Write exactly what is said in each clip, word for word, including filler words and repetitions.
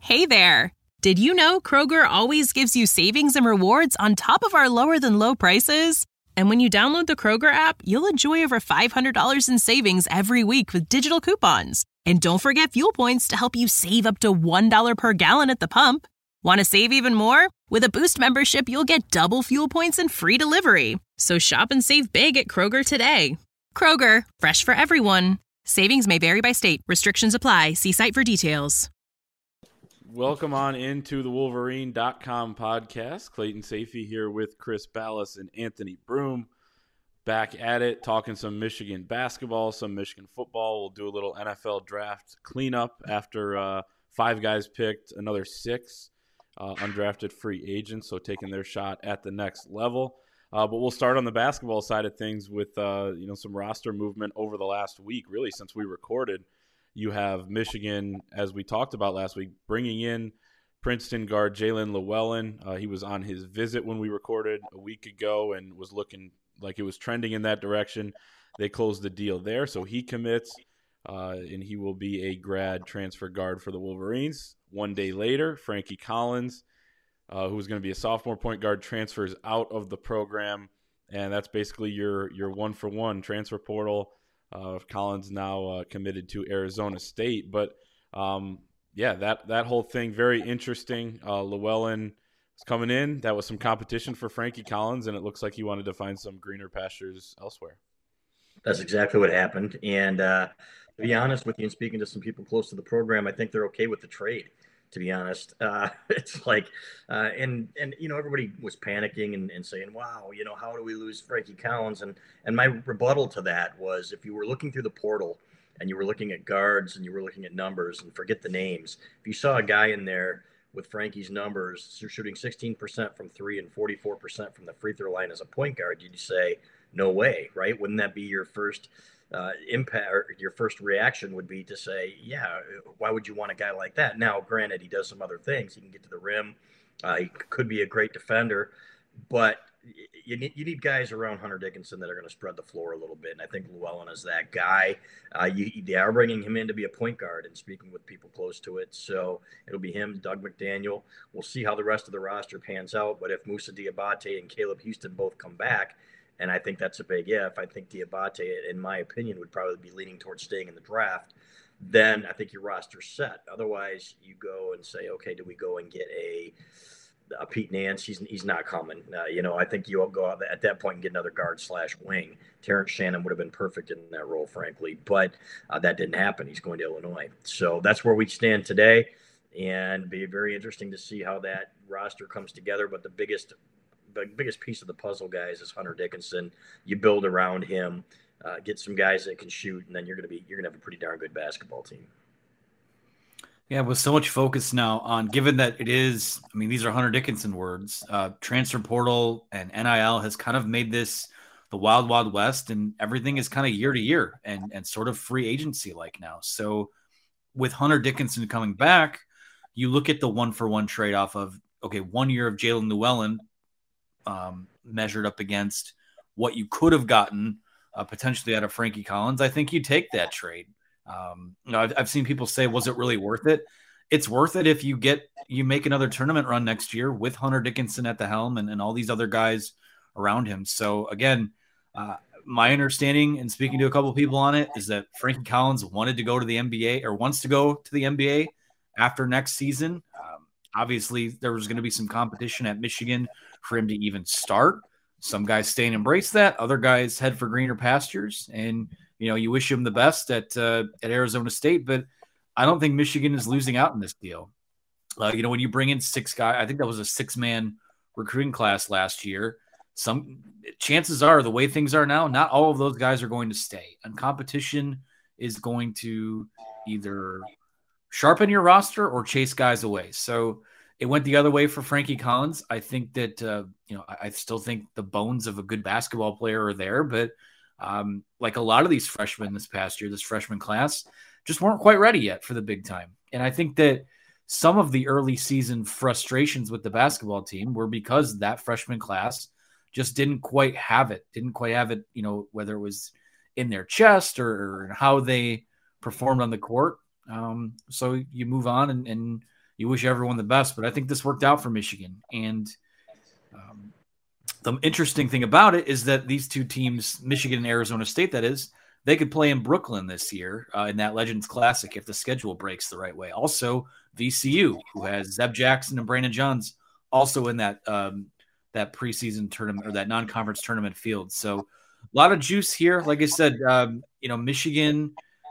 Hey there! Did you know Kroger always gives you savings and rewards on top of our lower-than-low prices? And when you download the Kroger app, you'll enjoy over five hundred dollars in savings every week with digital coupons. And don't forget fuel points to help you save up to one dollar per gallon at the pump. Want to save even more? With a Boost membership, you'll get double fuel points and free delivery. So shop and save big at Kroger today. Kroger, fresh for everyone. Savings may vary by state. Restrictions apply. See site for details. Welcome on into the Wolverine dot com podcast. Clayton Sayfie here with Chris Ballas and Anthony Broom. Back at it, talking some Michigan basketball, some Michigan football. We'll do a little N F L draft cleanup after uh, five guys picked, another six uh, undrafted free agents, so taking their shot at the next level. Uh, but we'll start on the basketball side of things with uh, you know some roster movement over the last week, really since we recorded. You have Michigan, as we talked about last week, bringing in Princeton guard Jalen Llewellyn. Uh, he was on his visit when we recorded a week ago and was looking like it was trending in that direction. They closed the deal there, so he commits, uh, and he will be a grad transfer guard for the Wolverines. One day later, Frankie Collins, uh, who's going to be a sophomore point guard, transfers out of the program, and that's basically your your one-for-one transfer portal. Uh, Collins now uh, committed to Arizona State. But, um, yeah, that, that whole thing, very interesting. Uh, Llewellyn was coming in. That was some competition for Frankie Collins, and it looks like he wanted to find some greener pastures elsewhere. That's exactly what happened. And uh, to be honest with you, and speaking to some people close to the program, I think they're okay with the trade. To be honest, uh, it's like, uh, and, and, you know, everybody was panicking and, and saying, wow, you know, how do we lose Frankie Collins? And, and my rebuttal to that was, if you were looking through the portal and you were looking at guards and you were looking at numbers, and forget the names, if you saw a guy in there with Frankie's numbers, shooting sixteen percent from three and forty-four percent from the free throw line as a point guard, you'd say, no way, right? Wouldn't that be your first Uh, impact, or your first reaction would be to say, yeah, why would you want a guy like that? Now, granted, he does some other things. He can get to the rim. Uh, he could be a great defender, but you need you need guys around Hunter Dickinson that are going to spread the floor a little bit. And I think Llewellyn is that guy. Uh, you, they are bringing him in to be a point guard and speaking with people close to it. So it'll be him, Doug McDaniel. We'll see how the rest of the roster pans out. But if Moussa Diabate and Caleb Houston both come back, and I think that's a big if. I think Diabate, in my opinion, would probably be leaning towards staying in the draft. Then I think your roster's set. Otherwise, you go and say, okay, do we go and get a, a Pete Nance? He's, he's not coming. Uh, you know, I think you'll go out at that point and get another guard slash wing. Terrence Shannon would have been perfect in that role, frankly, but uh, that didn't happen. He's going to Illinois. So that's where we stand today, and it'll be very interesting to see how that roster comes together. But the biggest the biggest piece of the puzzle, guys, is Hunter Dickinson. You build around him, uh, get some guys that can shoot, and then you're going to be you're going to have a pretty darn good basketball team. Yeah, with so much focus now on, given that it is, I mean, these are Hunter Dickinson words, uh, transfer portal and N I L has kind of made this the wild, wild west, and everything is kind of year to year and, and sort of free agency like now. So with Hunter Dickinson coming back, you look at the one for one trade off of, okay, one year of Jalen Llewellyn, Um, measured up against what you could have gotten uh, potentially out of Frankie Collins. I think you take that trade. Um, you know, I've, I've seen people say, was it really worth it? It's worth it if you get, you make another tournament run next year with Hunter Dickinson at the helm and, and all these other guys around him. So again, uh, my understanding and speaking to a couple of people on it is that Frankie Collins wanted to go to the N B A or wants to go to the N B A after next season. Um, obviously there was going to be some competition at Michigan for him to even start. Some guys stay and embrace that. Other guys head for greener pastures. And, you know, you wish him the best at uh, at Arizona State, but I don't think Michigan is losing out in this deal. Uh, you know, when you bring in six guys, I think that was a six-man recruiting class last year. Some chances are, the way things are now, not all of those guys are going to stay. And competition is going to either sharpen your roster or chase guys away. So it went the other way for Frankie Collins. I think that, uh, you know, I, I still think the bones of a good basketball player are there, but um, like a lot of these freshmen this past year, this freshman class just weren't quite ready yet for the big time. And I think that some of the early season frustrations with the basketball team were because that freshman class just didn't quite have it, didn't quite have it, you know, whether it was in their chest or, or how they performed on the court. Um, so you move on and, and you wish everyone the best. But I think this worked out for Michigan. And um, the interesting thing about it is that these two teams, Michigan and Arizona State, that is, they could play in Brooklyn this year uh, in that Legends Classic if the schedule breaks the right way. Also, V C U, who has Zeb Jackson and Brandon Johns, also in that um, that preseason tournament or that non-conference tournament field. So a lot of juice here. Like I said, um, you know, Michigan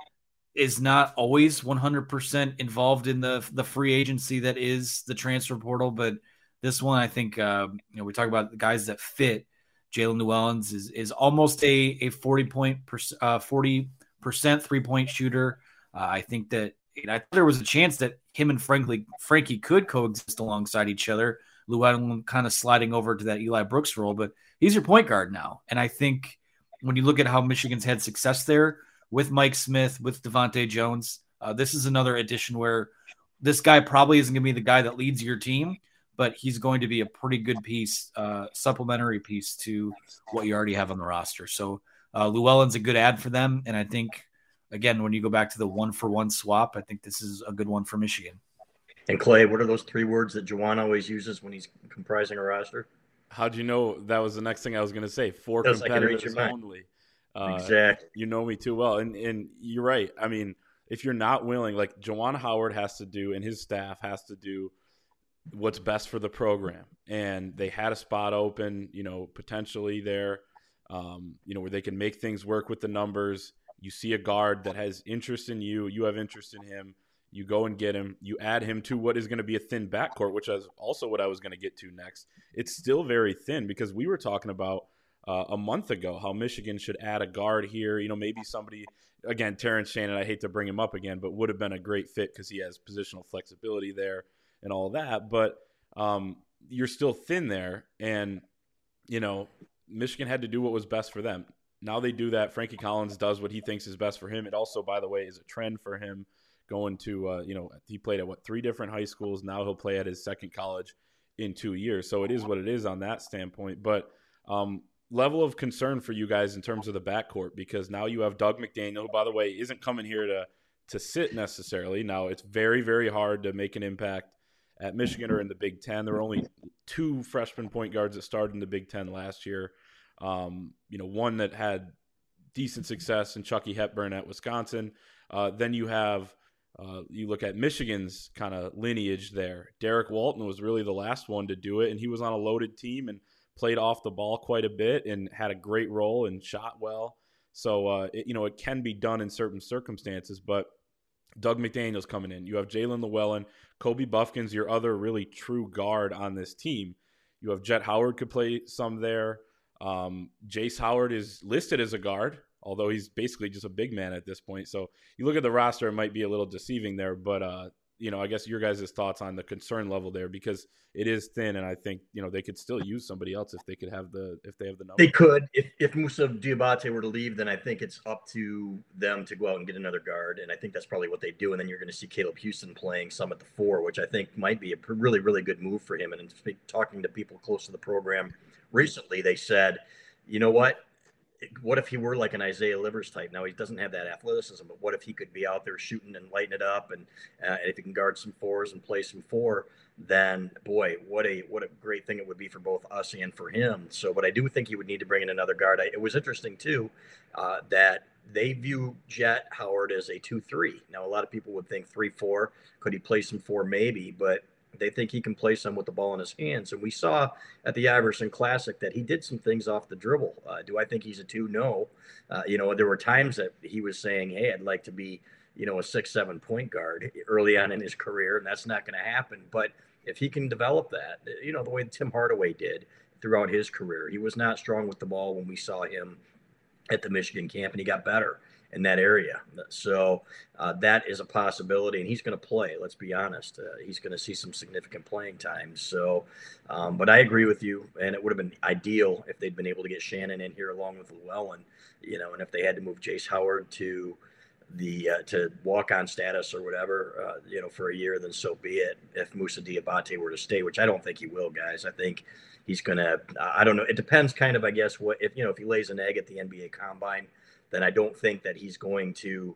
is not always one hundred percent involved in the the free agency that is the transfer portal, but this one, I think, uh, you know, we talk about the guys that fit. Jalen Llewellyn's is is almost a a forty point uh, forty percent three point shooter. Uh, I think that you know, I thought there was a chance that him and Frankly Frankie could coexist alongside each other. Llewellyn kind of sliding over to that Eli Brooks role, but he's your point guard now. And I think when you look at how Michigan's had success there with Mike Smith, with Devontae Jones, uh, this is another addition where this guy probably isn't going to be the guy that leads your team, but he's going to be a pretty good piece, uh, supplementary piece to what you already have on the roster. So uh, Llewellyn's a good ad for them. And I think, again, when you go back to the one-for-one swap, I think this is a good one for Michigan. And Clay, what are those three words that Juwan always uses when he's comprising a roster? How'd you know that was the next thing I was going to say? Four Feels competitors like only. Uh, exactly. You know me too well. And and you're right. I mean, if you're not willing, like Juwan Howard has to do and his staff has to do what's best for the program. And they had a spot open, you know, potentially there, um, you know, where they can make things work with the numbers. You see a guard that has interest in you. You have interest in him. You go and get him. You add him to what is going to be a thin backcourt, which is also what I was going to get to next. It's still very thin because we were talking about uh, a month ago how Michigan should add a guard here. You know, maybe somebody, again, Terrence Shannon, I hate to bring him up again, but would have been a great fit because he has positional flexibility there and all that. But um, you're still thin there. And, you know, Michigan had to do what was best for them. Now they do that. Frankie Collins does what he thinks is best for him. It also, by the way, is a trend for him. Going to, uh, you know, he played at, what, three different high schools. Now he'll play at his second college in two years. So it is what it is on that standpoint. But um, level of concern for you guys in terms of the backcourt, because now you have Doug McDaniel, who, by the way, isn't coming here to to sit necessarily. Now, it's very, very hard to make an impact at Michigan or in the Big Ten. There were only two freshman point guards that started in the Big Ten last year. Um, you know, one that had decent success in Chucky Hepburn at Wisconsin. Uh, then you have Uh, you look at Michigan's kind of lineage there. Derek Walton was really the last one to do it, and he was on a loaded team and played off the ball quite a bit and had a great role and shot well. So, uh, it, you know, it can be done in certain circumstances, but Doug McDaniel's coming in. You have Jalen Llewellyn. Kobe Buffkin's your other really true guard on this team. You have Jet Howard could play some there. Um, Jace Howard is listed as a guard, although he's basically just a big man at this point. So you look at the roster, it might be a little deceiving there. But, uh, you know, I guess your guys' thoughts on the concern level there, because it is thin, and I think, you know, they could still use somebody else if they could have the if they have the number. They could. If if Moussa Diabate were to leave, then I think it's up to them to go out and get another guard, and I think that's probably what they do. And then you're going to see Caleb Houston playing some at the four, which I think might be a really, really good move for him. And in speak, talking to people close to the program recently, they said, you know what? What if he were like an Isaiah Livers type? Now, he doesn't have that athleticism, but what if he could be out there shooting and lighting it up? And uh, if he can guard some fours and play some four, then boy, what a what a great thing it would be for both us and for him. So, but I do think he would need to bring in another guard. I, it was interesting, too, uh, that they view Jet Howard as a two three. Now, a lot of people would think three four. Could he play some four? Maybe, but they think he can play some with the ball in his hands. And we saw at the Iverson Classic that he did some things off the dribble. Uh, do I think he's a two? No. Uh, you know, there were times that he was saying, hey, I'd like to be, you know, a six, seven point guard early on in his career, and that's not going to happen. But if he can develop that, you know, the way Tim Hardaway did throughout his career, he was not strong with the ball when we saw him at the Michigan camp, and he got better in that area. So uh, that is a possibility, and he's going to play. Let's be honest. Uh, he's going to see some significant playing time. So, um, but I agree with you, and it would have been ideal if they'd been able to get Shannon in here along with Llewellyn, you know, and if they had to move Jace Howard to the uh, to walk-on status or whatever, uh, you know, for a year, then so be it. If Moussa Diabate were to stay, which I don't think he will, guys. I think he's going to. Uh, I don't know. It depends, kind of, I guess, what if you know if he lays an egg at the N B A Combine. Then I don't think that he's going to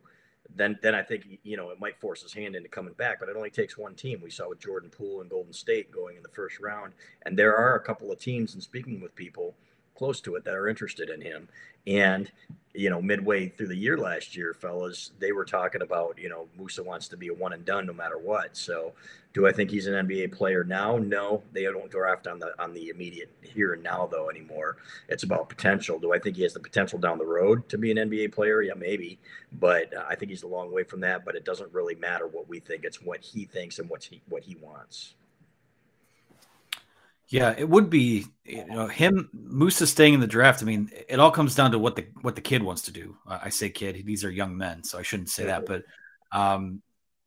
then then I think, you know, it might force his hand into coming back. But it only takes one team. We saw with Jordan Poole and Golden State going in the first round, and there are a couple of teams, and speaking with people close to it, that are interested in him. And you know, midway through the year last year, fellas, they were talking about, you know, Musa wants to be a one and done no matter what. So do I think he's an N B A player now? No, they don't draft on the on the immediate here and now though anymore. It's about potential. Do I think he has the potential down the road to be an N B A player? Yeah, maybe, but uh, I think he's a long way from that. But it doesn't really matter what we think; it's what he thinks and what he what he wants. Yeah, it would be, you know, him, Musa staying in the draft. I mean, it all comes down to what the what the kid wants to do. I say kid; these are young men, so I shouldn't say that. But um,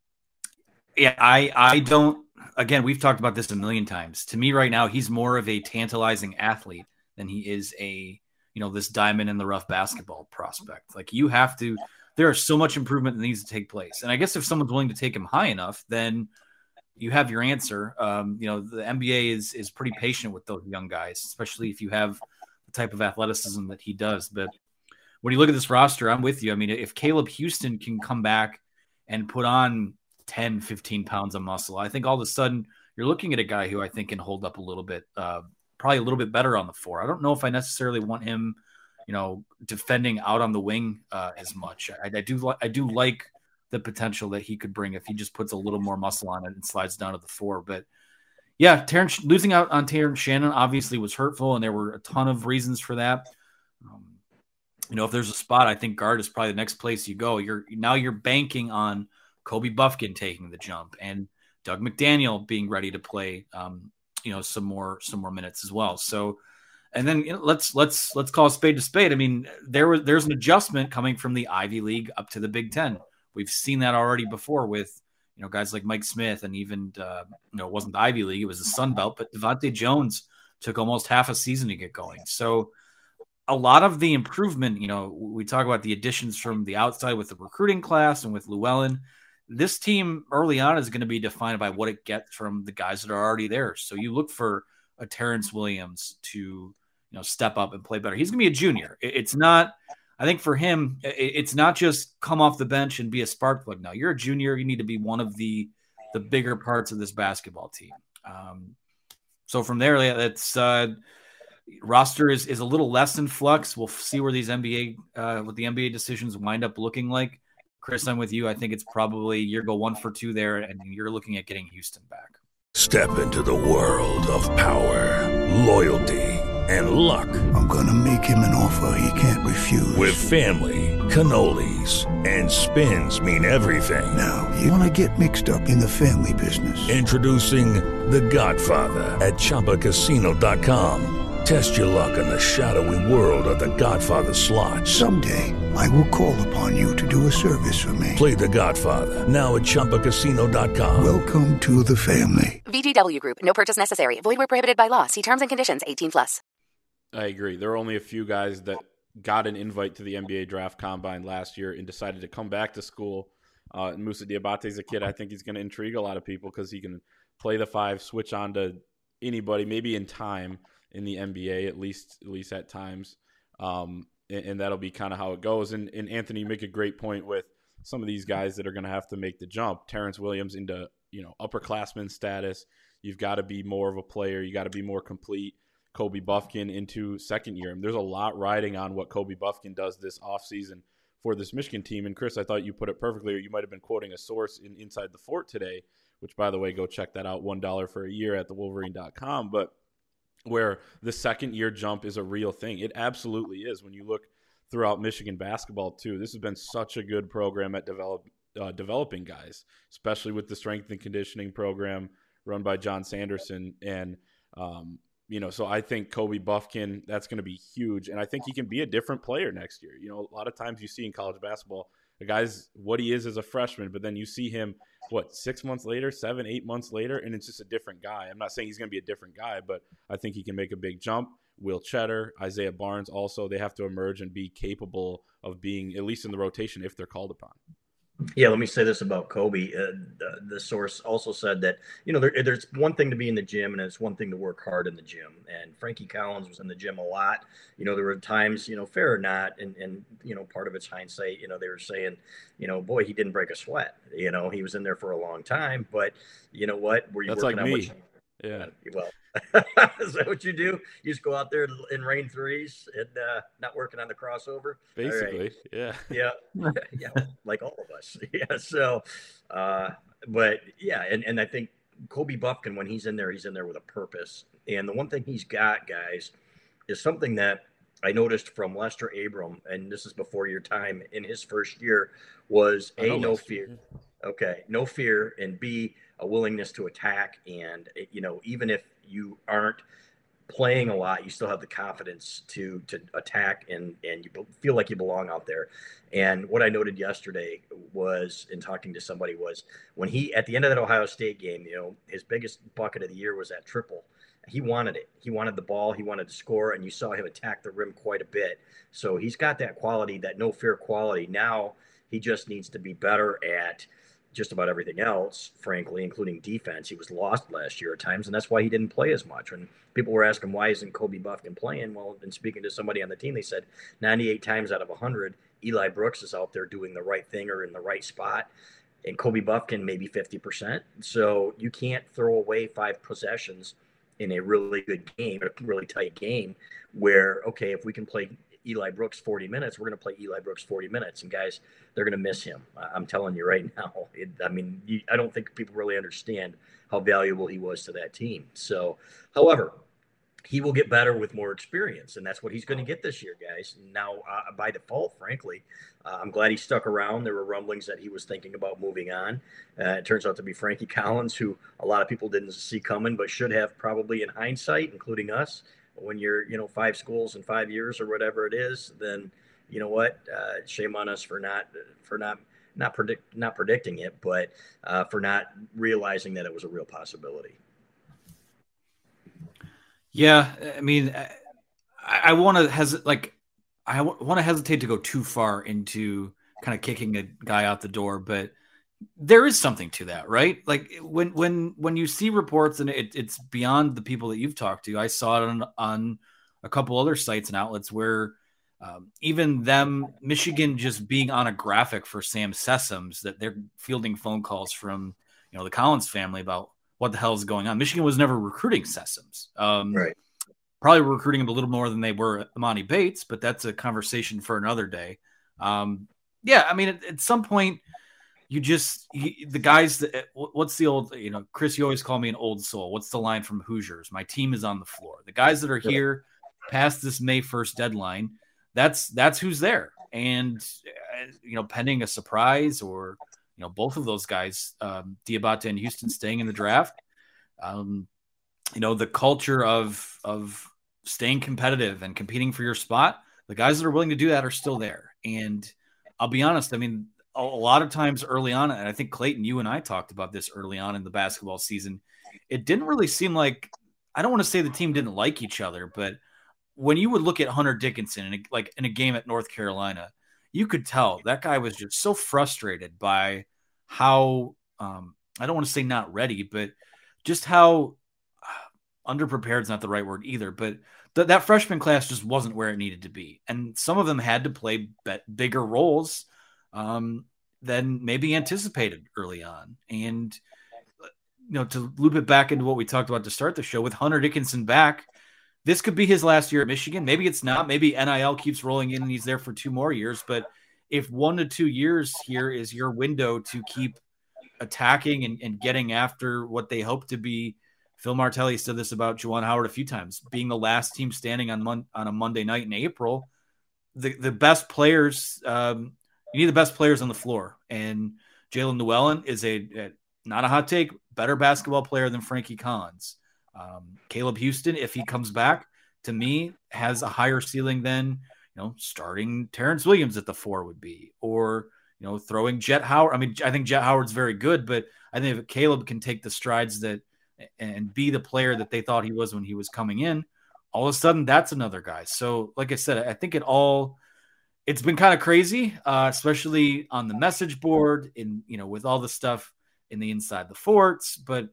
yeah, I I don't. Again, we've talked about this a million times. To me, right now, he's more of a tantalizing athlete than he is a, you know, this diamond in the rough basketball prospect. Like, you have to. There is so much improvement that needs to take place, and I guess if someone's willing to take him high enough, then you have your answer. Um, you know, the N B A is is pretty patient with those young guys, especially if you have the type of athleticism that he does. But when you look at this roster, I'm with you. I mean, if Caleb Houston can come back and put on ten, fifteen pounds of muscle, I think all of a sudden you're looking at a guy who I think can hold up a little bit, uh, probably a little bit better on the floor. I don't know if I necessarily want him, you know, defending out on the wing uh, as much. I, I do, I do like the potential that he could bring if he just puts a little more muscle on it and slides down to the four. But yeah, Terrence, losing out on Terrence Shannon obviously was hurtful, and there were a ton of reasons for that. Um, you know, if there's a spot, I think guard is probably the next place you go. You're now you're banking on Kobe Buffkin taking the jump and Doug McDaniel being ready to play, um, you know, some more some more minutes as well. So, and then you know, let's let's let's call a spade to spade. I mean, there was there's an adjustment coming from the Ivy League up to the Big Ten. We've seen that already before with, you know, guys like Mike Smith, and even, uh, you know, it wasn't the Ivy League, it was the Sun Belt, but Devontae Jones took almost half a season to get going. So a lot of the improvement, you know, we talk about the additions from the outside with the recruiting class and with Llewellyn. This team early on is going to be defined by what it gets from the guys that are already there. So you look for a Terrence Williams to, you know, step up and play better. He's going to be a junior. It's not... I think for him, it's not just come off the bench and be a spark plug. Now, you're a junior. You need to be one of the the bigger parts of this basketball team. Um, so from there, that's uh, roster is, is a little less in flux. We'll see where these N B A, uh, what the N B A decisions wind up looking like. Chris, I'm with you. I think it's probably you're go one for two there, and you're looking at getting Houston back. Step into the world of power, loyalty, and luck. I'm going to make him an offer he can't refuse. With family, cannolis, and spins mean everything. Now, you want to get mixed up in the family business. Introducing The Godfather at Chumba Casino dot com. Test your luck in the shadowy world of The Godfather slot. Someday, I will call upon you to do a service for me. Play The Godfather, now at Chumba Casino dot com. Welcome to the family. V G W Group. No purchase necessary. Void where prohibited by law. See terms and conditions. eighteen plus. I agree. There are only a few guys that got an invite to the N B A draft combine last year and decided to come back to school. Uh, and Musa Diabate is a kid I think he's going to intrigue a lot of people because he can play the five, switch on to anybody, maybe in time in the N B A, at least at least at times. Um, and, and that'll be kind of how it goes. And, and Anthony, you make a great point with some of these guys that are going to have to make the jump. Terrence Williams into, you know, upperclassman status. You've got to be more of a player. You got to be more complete. Kobe Buffkin into second year. And there's a lot riding on what Kobe Buffkin does this offseason for this Michigan team. And Chris, I thought you put it perfectly, or you might have been quoting a source in Inside the Fort today, which, by the way, go check that out, one dollar for a year at the wolverine dot com. But where the second year jump is a real thing. It absolutely is. When you look throughout Michigan basketball too, this has been such a good program at develop, uh, developing guys, especially with the strength and conditioning program run by John Sanderson. And, um, you know, so I think Kobe Buffkin, that's going to be huge. And I think he can be a different player next year. You know, a lot of times you see in college basketball, the guy's what he is as a freshman, but then you see him, what, six months later, seven, eight months later, and it's just a different guy. I'm not saying he's going to be a different guy, but I think he can make a big jump. Will Cheddar, Isaiah Barnes also, they have to emerge and be capable of being at least in the rotation if they're called upon. Yeah, let me say this about Kobe. Uh, the, the source also said that, you know, there, there's one thing to be in the gym and it's one thing to work hard in the gym. And Frankie Collins was in the gym a lot. You know, there were times, you know, fair or not, and, and, you know, part of it's hindsight, you know, they were saying, you know, boy, he didn't break a sweat. You know, he was in there for a long time. But you know what? Were you That's working like on me. what you, Yeah. Well, is that what you do? You just go out there in rain threes and uh, not working on the crossover? Basically, right. yeah. Yeah. Yeah. Like all of us. Yeah. So, uh, but yeah. And, and I think Kobe Buffkin, when he's in there, he's in there with a purpose. And the one thing he's got, guys, is something that I noticed from Lester Abram, and this is before your time in his first year, was A, no Lester. fear. Okay. No fear. And B, a willingness to attack. And, you know, even if you aren't playing a lot, you still have the confidence to to attack and and you feel like you belong out there. And what I noted yesterday was, in talking to somebody, was when he, at the end of that Ohio State game, you know, his biggest bucket of the year was that triple. He wanted it. He wanted the ball. He wanted to score, and you saw him attack the rim quite a bit. So he's got that quality, that no fear quality. Now he just needs to be better at just about everything else, frankly, including defense. He was lost last year at times, and that's why he didn't play as much. When people were asking, why isn't Kobe Buffkin playing? Well, in speaking to somebody on the team, they said ninety-eight times out of one hundred, Eli Brooks is out there doing the right thing or in the right spot, and Kobe Buffkin maybe fifty percent. So you can't throw away five possessions in a really good game, a really tight game, where, okay, if we can play Eli Brooks forty minutes, we're going to play Eli Brooks forty minutes. And guys, they're going to miss him. I'm telling you right now. It, I mean, you, I don't think people really understand how valuable he was to that team. So, however, he will get better with more experience, and that's what he's going to get this year, guys. Now, uh, by default, frankly, uh, I'm glad he stuck around. There were rumblings that he was thinking about moving on. Uh, it turns out to be Frankie Collins, who a lot of people didn't see coming, but should have probably in hindsight, including us. When you're, you know, five schools in five years or whatever it is, then you know what? Uh, shame on us for not for not not predict not predicting it, but uh, for not realizing that it was a real possibility. Yeah, I mean, I, I want to hes like I w- want to hesitate to go too far into kind of kicking a guy out the door, but there is something to that, right? Like when when when you see reports and it, it's beyond the people that you've talked to. I saw it on on a couple other sites and outlets where um, even them, Michigan, just being on a graphic for Sam Sessoms, that they're fielding phone calls from, you know, the Collins family about what the hell is going on. Michigan was never recruiting Sessoms. Um, right. Probably recruiting him a little more than they were Amani Bates, but that's a conversation for another day. Um, yeah, I mean, at, at some point, you just you, the guys that what's the old, you know, Chris, you always call me an old soul. What's the line from Hoosiers? My team is on the floor. The guys that are here past this May first deadline, that's that's who's there. And uh, you know, pending a surprise or you know both of those guys, um, Diabate and Houston staying in the draft, um, you know, the culture of of staying competitive and competing for your spot, the guys that are willing to do that are still there. And I'll be honest, I mean, a lot of times early on, and I think Clayton, you and I talked about this early on in the basketball season, it didn't really seem like, I don't want to say the team didn't like each other, but when you would look at Hunter Dickinson in a, like in a game at North Carolina, you could tell that guy was just so frustrated by how, um, I don't want to say not ready, but just how uh, underprepared is not the right word either, but th- that freshman class just wasn't where it needed to be. And some of them had to play be- bigger roles um, than maybe anticipated early on. And, you know, to loop it back into what we talked about to start the show with Hunter Dickinson back, this could be his last year at Michigan. Maybe it's not. Maybe N I L keeps rolling in and he's there for two more years. But if one to two years here is your window to keep attacking and, and getting after what they hope to be, Phil Martelli said this about Juwan Howard a few times, being the last team standing on mon- on a Monday night in April, the, the best players, um, you need the best players on the floor. And Jalen Llewellyn is a, a not a hot take, better basketball player than Frankie Collins. Um, Caleb Houston, if he comes back, to me, has a higher ceiling than, you know, starting Terrence Williams at the four would be, or, you know, throwing Jet Howard. I mean, I think Jet Howard's very good, but I think if Caleb can take the strides that and be the player that they thought he was when he was coming in, all of a sudden that's another guy. So, like I said, I think it all it's been kind of crazy, uh, especially on the message board in, you know, with all the stuff in the inside the forts. But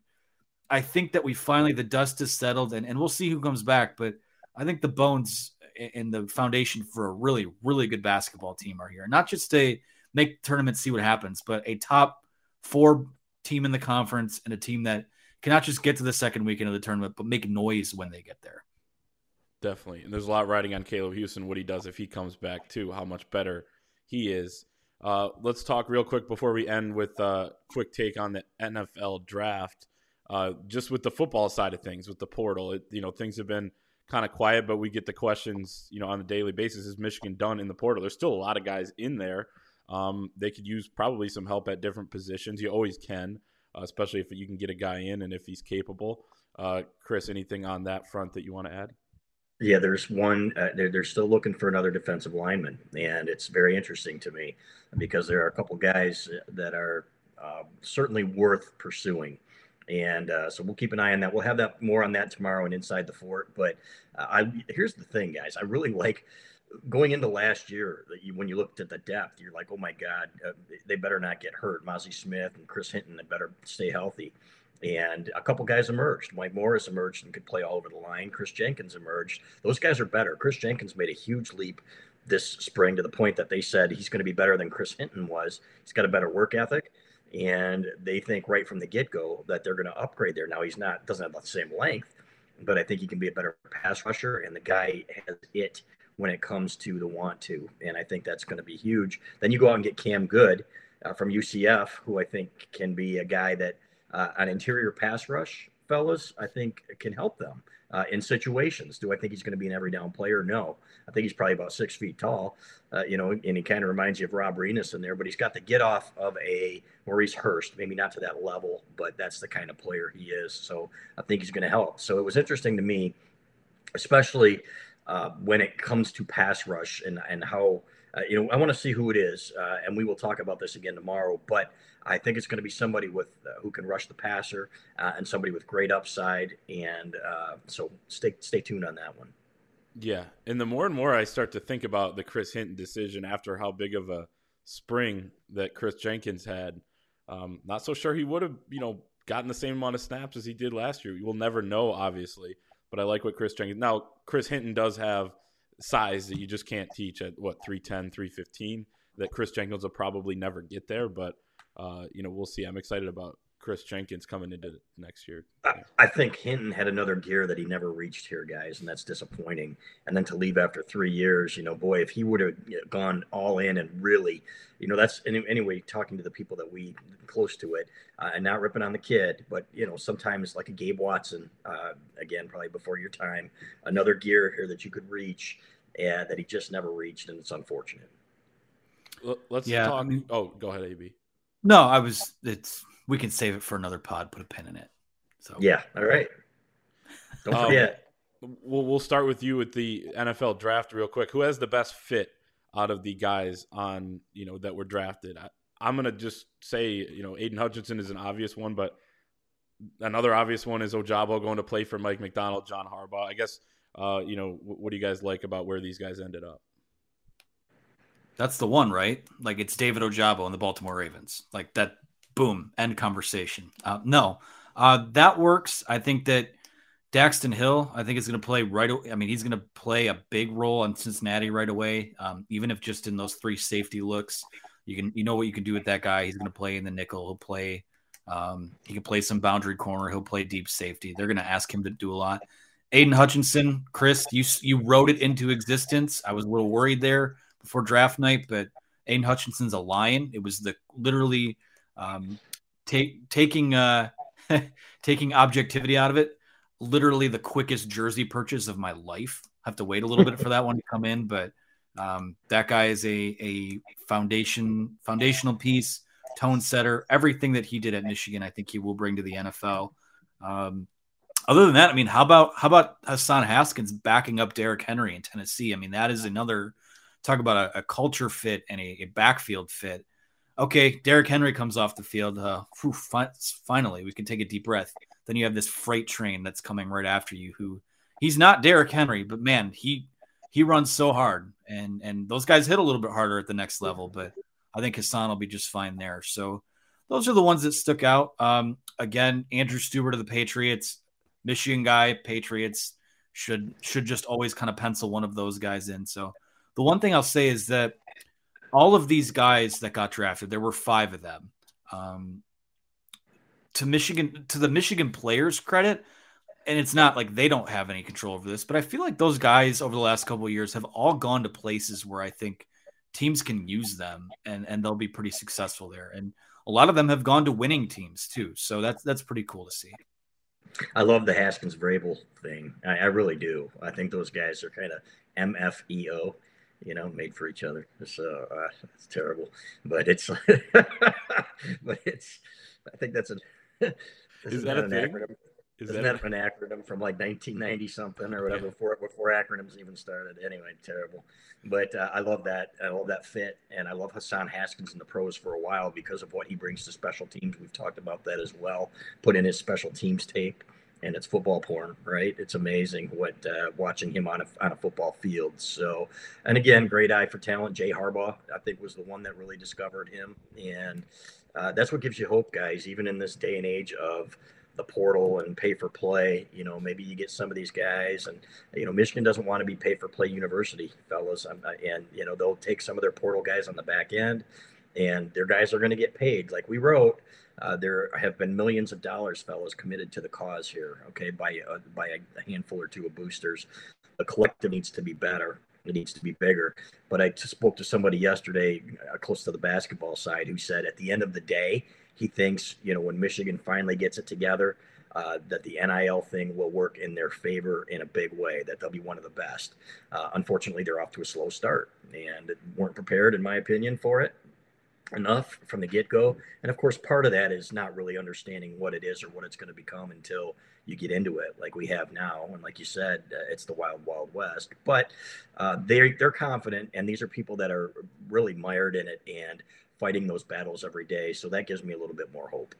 I think that we finally, the dust is settled, and, and we'll see who comes back. But I think the bones and the foundation for a really, really good basketball team are here. Not just a make tournament, see what happens, but a top four team in the conference and a team that cannot just get to the second weekend of the tournament, but make noise when they get there. Definitely. And there's a lot riding on Caleb Houston, what he does if he comes back too, how much better he is. Uh, let's talk real quick before we end with a quick take on the N F L draft. Uh, just with the football side of things, with the portal, it, you know, things have been kind of quiet, but we get the questions, you know, on a daily basis. Is Michigan done in the portal? There's still a lot of guys in there. Um, they could use probably some help at different positions. You always can, uh, especially if you can get a guy in and if he's capable. Uh, Chris, anything on that front that you want to add? Yeah, there's one. Uh, they're, they're still looking for another defensive lineman, and it's very interesting to me because there are a couple guys that are uh, certainly worth pursuing. And uh, so we'll keep an eye on that. We'll have that more on that tomorrow and Inside the Fort. But uh, I, here's the thing, guys. I really like going into last year. You, when you looked at the depth, you're like, oh my God, uh, they better not get hurt. Mozzie Smith and Chris Hinton, they better stay healthy. And a couple guys emerged. Mike Morris emerged and could play all over the line. Chris Jenkins emerged. Those guys are better. Chris Jenkins made a huge leap this spring to the point that they said he's going to be better than Chris Hinton was. He's got a better work ethic. And they think right from the get-go that they're going to upgrade there. Now, he's not doesn't have the same length, but I think he can be a better pass rusher. And the guy has it when it comes to the want to. And I think that's going to be huge. Then you go out and get Cam Good uh, from U C F, who I think can be a guy that – Uh, an interior pass rush, fellas, I think can help them uh, in situations. Do I think he's going to be an every down player? No. I think he's probably about six feet tall, uh, you know, and he kind of reminds you of Rob Renas in there, but he's got the get off of a Maurice Hurst, maybe not to that level, but that's the kind of player he is. So I think he's going to help. So it was interesting to me, especially uh, when it comes to pass rush and, and how, uh, you know, I want to see who it is, uh, and we will talk about this again tomorrow, but I think it's going to be somebody with uh, who can rush the passer uh, and somebody with great upside. And uh, so stay stay tuned on that one. Yeah. And the more and more I start to think about the Chris Hinton decision after how big of a spring that Chris Jenkins had, um, not so sure he would have, you know, gotten the same amount of snaps as he did last year. We'll never know, obviously, but I like what Chris Jenkins. Now, Chris Hinton does have size that you just can't teach at what, three ten, three fifteen, that Chris Jenkins will probably never get there, but Uh, you know, we'll see. I'm excited about Chris Jenkins coming into next year. I, I think Hinton had another gear that he never reached here, guys, and that's disappointing. And then to leave after three years, you know, boy, if he would have gone all in and really, you know, that's anyway, talking to the people that we close to it uh, and not ripping on the kid, but, you know, sometimes like a Gabe Watson, uh, again, probably before your time, another gear here that you could reach and that he just never reached, and it's unfortunate. Let's yeah, talk. I mean, oh, go ahead, A B. No, I was. It's we can save it for another pod. Put a pin in it. So yeah, all right. Don't um, forget. We'll we'll start with you with the N F L draft real quick. Who has the best fit out of the guys on you know that were drafted? I, I'm gonna just say you know Aiden Hutchinson is an obvious one, but another obvious one is Ojabo going to play for Mike McDonald, John Harbaugh. I guess uh, you know what, what do you guys like about where these guys ended up? That's the one, right? Like it's David Ojabo and the Baltimore Ravens. Like that, boom, end conversation. Uh, no, uh, that works. I think that Daxton Hill, I think is going to play right. I mean, he's going to play a big role on Cincinnati right away. Um, even if just in those three safety looks, you can, you know what you can do with that guy. He's going to play in the nickel. He'll play. Um, he can play some boundary corner. He'll play deep safety. They're going to ask him to do a lot. Aiden Hutchinson, Chris, you you wrote it into existence. I was a little worried there before draft night, but Aiden Hutchinson's a lion. It was the literally um, take, taking uh, taking objectivity out of it. Literally the quickest jersey purchase of my life. I have to wait a little bit for that one to come in, but um, that guy is a a foundation foundational piece, tone setter. Everything that he did at Michigan, I think he will bring to the N F L. Um, other than that, I mean, how about how about Hassan Haskins backing up Derrick Henry in Tennessee? I mean, that is another. Talk about a, a culture fit and a, a backfield fit. Okay, Derrick Henry comes off the field. Uh, whew, fi- finally, we can take a deep breath. Then you have this freight train that's coming right after you. Who he's not Derrick Henry, but man, he he runs so hard, and and those guys hit a little bit harder at the next level, but I think Hassan will be just fine there. So those are the ones that stuck out. Um, again, Andrew Stuber to the Patriots, Michigan guy, Patriots should should just always kind of pencil one of those guys in. So the one thing I'll say is that all of these guys that got drafted, there were five of them. Um, to Michigan, to the Michigan players' credit, and it's not like they don't have any control over this, but I feel like those guys over the last couple of years have all gone to places where I think teams can use them, and, and they'll be pretty successful there. And a lot of them have gone to winning teams too. So that's, that's pretty cool to see. I love the Haskins Vrabel thing. I, I really do. I think those guys are kind of M F E O, you know, made for each other. So uh, it's terrible, but it's, but it's, I think that's a, is that a an thing? acronym. Is Isn't that, that an acronym from like nineteen ninety something or whatever, yeah. before before acronyms even started? Anyway, terrible. But uh, I love that. I love that fit, and I love Hassan Haskins in the pros for a while because of what he brings to special teams. We've talked about that as well. Put in his special teams tape, and it's football porn, right? It's amazing what uh, watching him on a on a football field. So, and again, great eye for talent. Jay Harbaugh, I think, was the one that really discovered him, and uh, that's what gives you hope, guys. Even in this day and age of the portal and pay for play, you know, maybe you get some of these guys, and you know, Michigan doesn't want to be pay for play university, fellas, and you know, they'll take some of their portal guys on the back end, and their guys are going to get paid. Like we wrote, uh, there have been millions of dollars, fellas, committed to the cause here. Okay, by uh, by a handful or two of boosters. The collective needs to be better. It needs to be bigger. But I spoke to somebody yesterday, uh, close to the basketball side, who said at the end of the day, he thinks, you know, when Michigan finally gets it together, uh, that the N I L thing will work in their favor in a big way, that they'll be one of the best. Uh, unfortunately, they're off to a slow start and weren't prepared, in my opinion, for it enough from the get-go. And, of course, part of that is not really understanding what it is or what it's going to become until you get into it like we have now. And like you said, uh, it's the wild, wild west. But uh, they're, they're confident, and these are people that are really mired in it and fighting those battles every day. So that gives me a little bit more hope.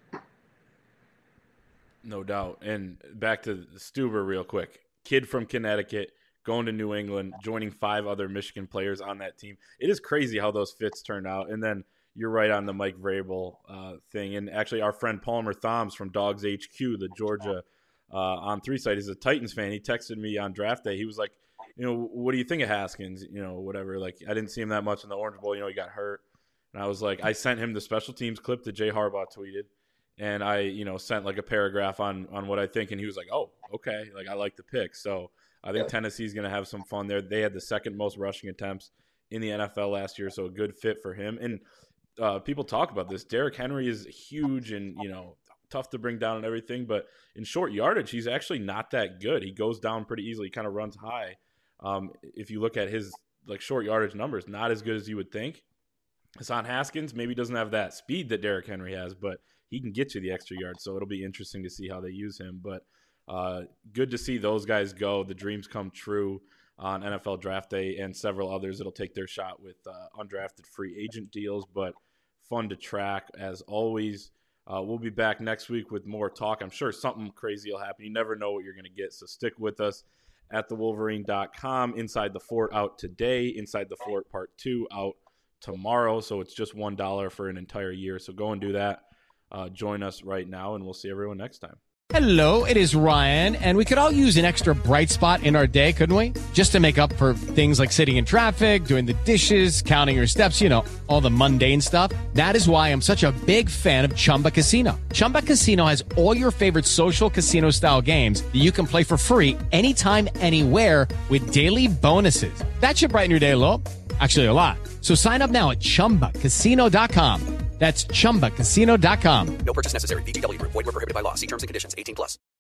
No doubt. And back to Stuber real quick. Kid from Connecticut, going to New England, joining five other Michigan players on that team. It is crazy how those fits turned out. And then you're right on the Mike Vrabel uh, thing. And actually our friend Palmer Thoms from Dogs H Q, the Georgia uh, on three site, is a Titans fan. He texted me on draft day. He was like, you know, what do you think of Haskins? You know, whatever. Like, I didn't see him that much in the Orange Bowl. You know, he got hurt. And I was like, I sent him the special teams clip that Jay Harbaugh tweeted. And I, you know, sent like a paragraph on, on what I think. And he was like, oh, okay. Like, I like the pick. So I think Tennessee's going to have some fun there. They had the second most rushing attempts in the N F L last year. So a good fit for him. And uh, people talk about this. Derrick Henry is huge and, you know, tough to bring down and everything. But in short yardage, he's actually not that good. He goes down pretty easily. He kind of runs high. Um, if you look at his like short yardage numbers, not as good as you would think. Hassan Haskins maybe doesn't have that speed that Derrick Henry has, but he can get you the extra yards. So it'll be interesting to see how they use him. But uh, good to see those guys go. The dreams come true on N F L Draft Day, and several others that'll take their shot with uh, undrafted free agent deals. But fun to track as always. Uh, we'll be back next week with more talk. I'm sure something crazy will happen. You never know what you're going to get. So stick with us at the wolverine dot com. Inside the Fort out today. Inside the Fort Part two out tomorrow. So it's just one dollar for an entire year. So go and do that. Uh, join us right now, and we'll see everyone next time. Hello, it is Ryan, and we could all use an extra bright spot in our day, couldn't we? Just to make up for things like sitting in traffic, doing the dishes, counting your steps, you know, all the mundane stuff. That is why I'm such a big fan of Chumba Casino. Chumba Casino has all your favorite social casino-style games that you can play for free anytime, anywhere with daily bonuses. That should brighten your day a little. Actually, a lot. So sign up now at chumba casino dot com. That's chumba casino dot com. No purchase necessary. V G W Group. Void where prohibited by law. See terms and conditions. eighteen plus.